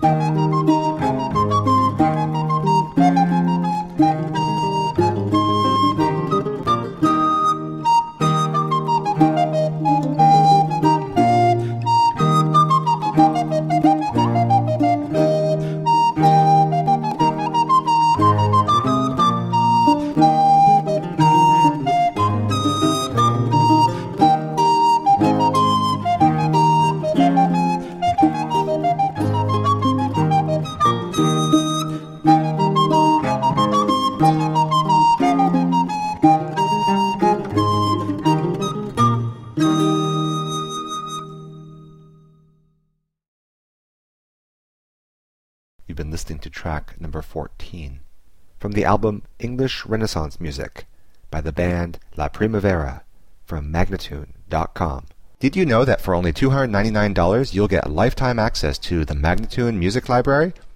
You've been listening to track number 14 from the album English Renaissance Music by the band La Primavera from Magnatune.com. Did you know that for only $299 you'll get lifetime access to the Magnatune Music Library?